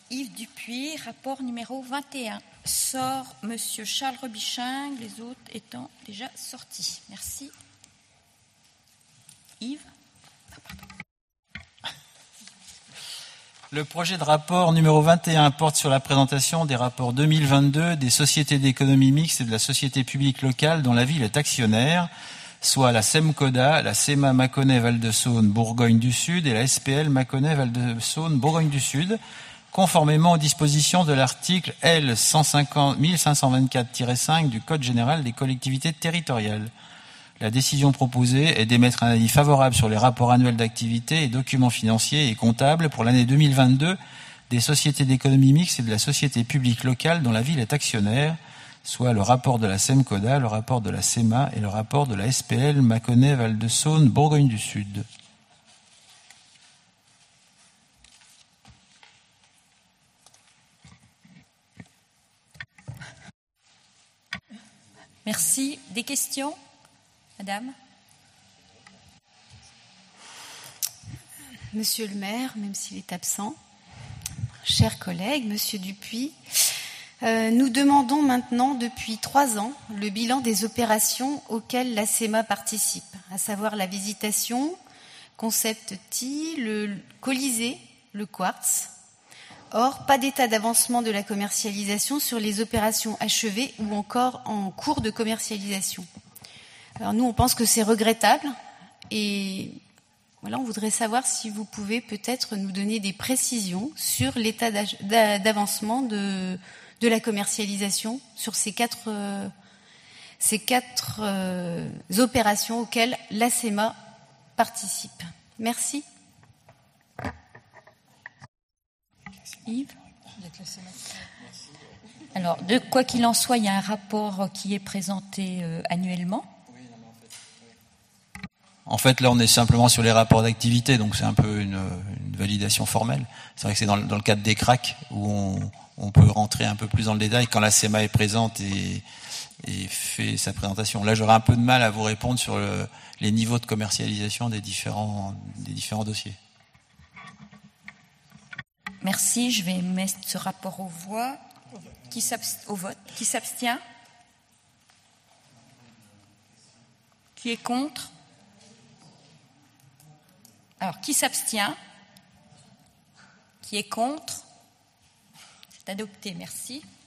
Yves Dupuis, rapport numéro 21. Sort Monsieur Charles Robichin, les autres étant déjà sortis. Merci. Yves. Le projet de rapport numéro 21 porte sur la présentation des rapports 2022 des sociétés d'économie mixte et de la société publique locale dont la ville est actionnaire, soit la SEMCODA, la SEMA Mâconnais-Val-de-Saône Bourgogne du Sud et la SPL Mâconnais-Val-de-Saône Bourgogne du Sud, conformément aux dispositions de l'article L. 1524-5 du Code général des collectivités territoriales. La décision proposée est d'émettre un avis favorable sur les rapports annuels d'activité et documents financiers et comptables pour l'année 2022 des sociétés d'économie mixte et de la société publique locale dont la ville est actionnaire, soit le rapport de la SEMCODA, le rapport de la SEMA et le rapport de la SPL Mâconnais-Val-de-Saône Bourgogne du Sud. Merci. Des questions ? Madame. Monsieur le maire, même s'il est absent, chers collègues, Monsieur Dupuis, nous demandons maintenant depuis 3 ans le bilan des opérations auxquelles la SEMA participe, à savoir la visitation, Concept T, le Colisée, le Quartz. Or, pas d'état d'avancement de la commercialisation sur les opérations achevées ou encore en cours de commercialisation. Alors nous, on pense que c'est regrettable et voilà, on voudrait savoir si vous pouvez peut-être nous donner des précisions sur l'état d'avancement de la commercialisation sur ces quatre opérations auxquelles la SEMA participe. Merci. Yves. Alors, de quoi qu'il en soit, il y a un rapport qui est présenté annuellement. En fait, là, on est simplement sur les rapports d'activité, donc c'est un peu une validation formelle. C'est vrai que c'est dans le cadre des CRAC où on peut rentrer un peu plus dans le détail quand la SEMA est présente et fait sa présentation. Là, j'aurais un peu de mal à vous répondre sur les niveaux de commercialisation des différents dossiers. Merci. Je vais mettre ce rapport au vote. Au vote. Qui s'abstient ? Qui est contre ? Alors, qui s'abstient ? Qui est contre ? C'est adopté, merci.